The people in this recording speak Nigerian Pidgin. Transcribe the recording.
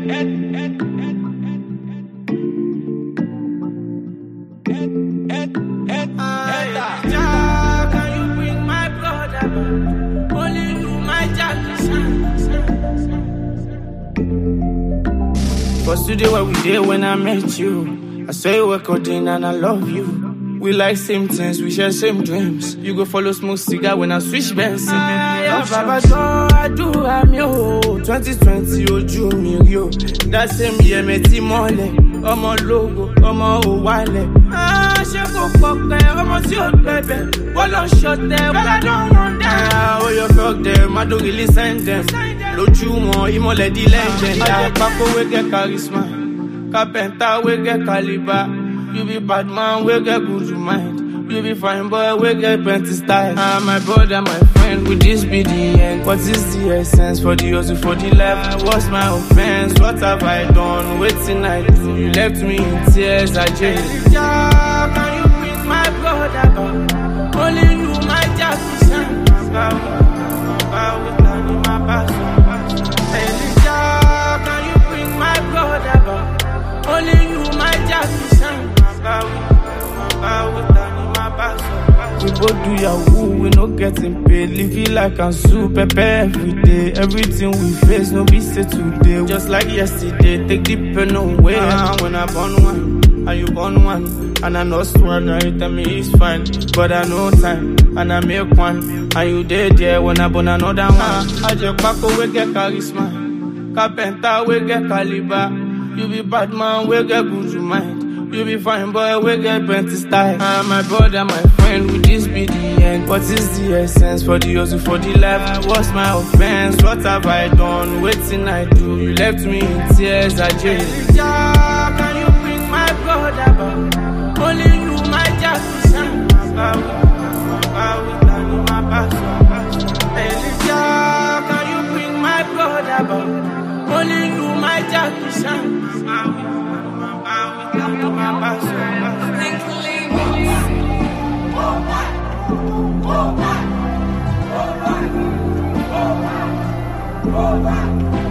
Cause today what we did when I met you, I saw you were coding and I love you. We like same things, we share same dreams. You go follow smoke cigar when I switch bands. Baba God, I do am yo. 2020 ojú mi rí o. That same year me ti mọ́lẹ̀. Ọmọ logo, ọmọ òwálẹ̀. Ṣé kò pọ̀pẹ́, ọmọ tí ó bẹ̀bẹ̀. Wọ́n lọ ṣọ̀tẹ̀, but I don't want that. Oh, you fuck them, I don't really send them. Lójú wọn, ìmọ̀lẹ̀ di legend. Àjẹpákó wey get charisma. Carpenter wey get caliber. You be bad man, we get good mind. You be fine boy, we get plenty style. My brother, my friend, with this be the end. What is the essence for the hustle, for the left? What's my offense? What have I done? Waiting I do. You left me in tears, I just. Can you bring my brother back? Only you, my just son. Can you bring my brother back? Only you, my just son. We both do Yahoo, we no getting paid. Live it like I'm super every day. Everything we face, no be say today. Just like yesterday, take the pen away. When I born one, and you born one, and I know one, I tell me it's fine. But I know time, and I make one. And you dead there when I born another one. I just back away, get charisma. Carpenter, we get caliber. You be bad man, we get good mind. You be fine boy, we get plenty style. My brother, my friend, with this be the end. What is the essence for the hustle, for the life? What's my offense? What have I done? Waiting I do. You left me in tears, I just. Can you bring my brother back? Only you, my just son. Can you bring my brother back? Only you, my just son. Over.